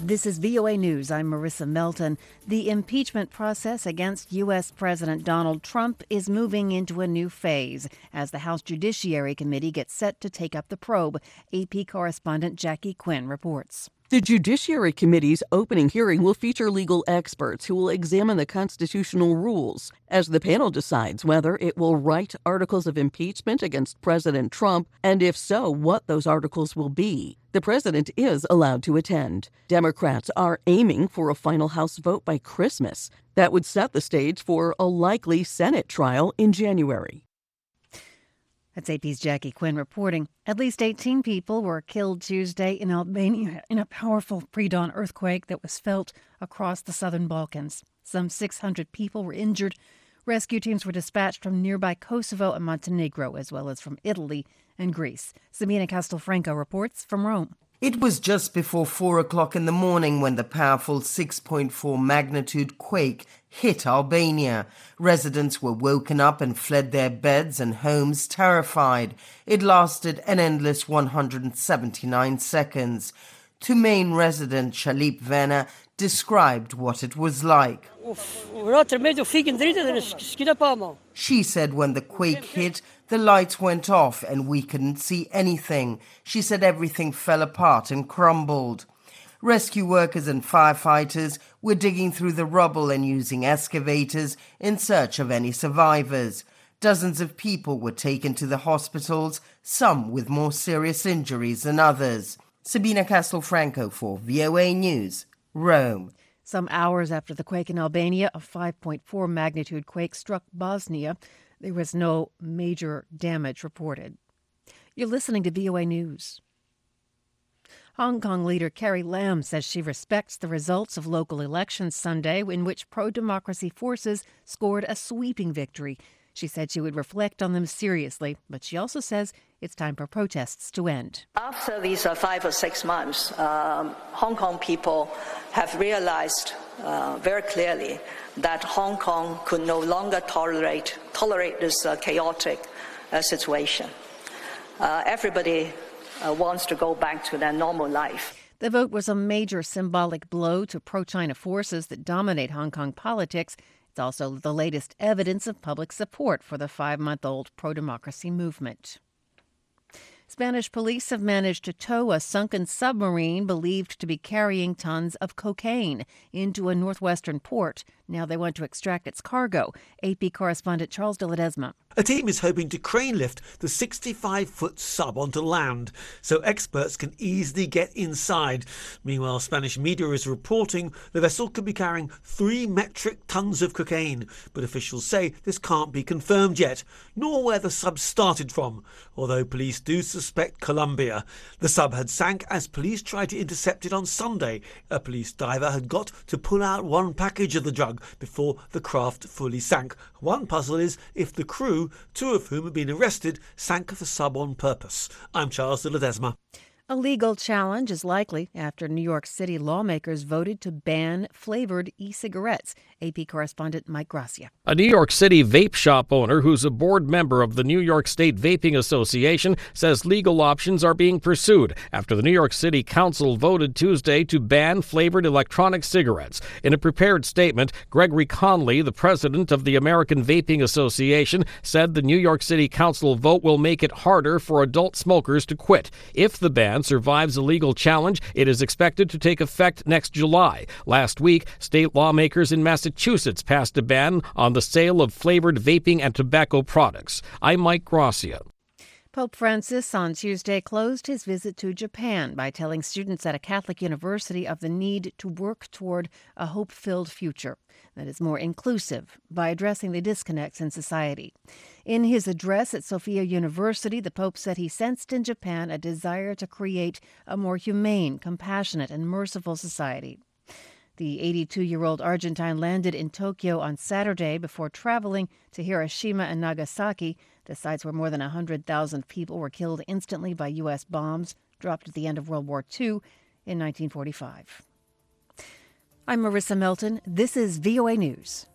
This is VOA News. I'm Marissa Melton. The impeachment process against U.S. President Donald Trump is moving into a new phase as the House Judiciary Committee gets set to take up the probe. AP correspondent Jackie Quinn reports. The Judiciary Committee's opening hearing will feature legal experts who will examine the constitutional rules as the panel decides whether it will write articles of impeachment against President Trump, and if so, what those articles will be. The president is allowed to attend. Democrats are aiming for a final House vote by Christmas. That would set the stage for a likely Senate trial in January. That's AP's Jackie Quinn reporting. At least 18 people were killed Tuesday in Albania in a powerful pre-dawn earthquake that was felt across the southern Balkans. Some 600 people were injured. Rescue teams were dispatched from nearby Kosovo and Montenegro, as well as from Italy and Greece. Sabina Castelfranco reports from Rome. It was just before 4 o'clock in the morning when the powerful 6.4 magnitude quake hit Albania. Residents were woken up and fled their beds and homes terrified. It lasted an endless 179 seconds. Tumain resident Shalip Vena described what it was like. She said when the quake hit, the lights went off and we couldn't see anything. She said everything fell apart and crumbled. Rescue workers and firefighters were digging through the rubble and using excavators in search of any survivors. Dozens of people were taken to the hospitals, some with more serious injuries than others. Sabina Castelfranco for VOA News, Rome. Some hours after the quake in Albania, a 5.4 magnitude quake struck Bosnia. There was no major damage reported. You're listening to VOA News. Hong Kong leader Carrie Lam says she respects the results of local elections Sunday, in which pro-democracy forces scored a sweeping victory. She said she would reflect on them seriously, but she also says it's time for protests to end. After these 5 or 6 months, Hong Kong people have realized very clearly that Hong Kong could no longer tolerate this chaotic situation. Everybody wants to go back to their normal life. The vote was a major symbolic blow to pro-China forces that dominate Hong Kong politics. It's also the latest evidence of public support for the 5-month-old pro-democracy movement. Spanish police have managed to tow a sunken submarine believed to be carrying tons of cocaine into a northwestern port. Now they want to extract its cargo. AP correspondent Charles de Ledesma. A team is hoping to crane lift the 65-foot sub onto land so experts can easily get inside. Meanwhile, Spanish media is reporting the vessel could be carrying 3 metric tons of cocaine, but officials say this can't be confirmed yet, nor where the sub started from, although police do suspect Colombia. The sub had sank as police tried to intercept it on Sunday. A police diver had got to pull out one package of the drug before the craft fully sank. One puzzle is if the crew, 2 of whom have been arrested, sank the sub on purpose. I'm Charles de Ledesma. A legal challenge is likely after New York City lawmakers voted to ban flavored e-cigarettes. AP correspondent Mike Gracia. A New York City vape shop owner who's a board member of the New York State Vaping Association says legal options are being pursued after the New York City Council voted Tuesday to ban flavored electronic cigarettes. In a prepared statement, Gregory Conley, the president of the American Vaping Association, said the New York City Council vote will make it harder for adult smokers to quit. If the ban survives a legal challenge, it is expected to take effect next July. Last week, state lawmakers in Massachusetts passed a ban on the sale of flavored vaping and tobacco products. I'm Mike Gracia. Pope Francis on Tuesday closed his visit to Japan by telling students at a Catholic university of the need to work toward a hope-filled future that is more inclusive by addressing the disconnects in society. In his address at Sophia University, the Pope said he sensed in Japan a desire to create a more humane, compassionate, and merciful society. The 82-year-old Argentine landed in Tokyo on Saturday before traveling to Hiroshima and Nagasaki, the sites where more than 100,000 people were killed instantly by U.S. bombs dropped at the end of World War II in 1945. I'm Marissa Melton. This is VOA News.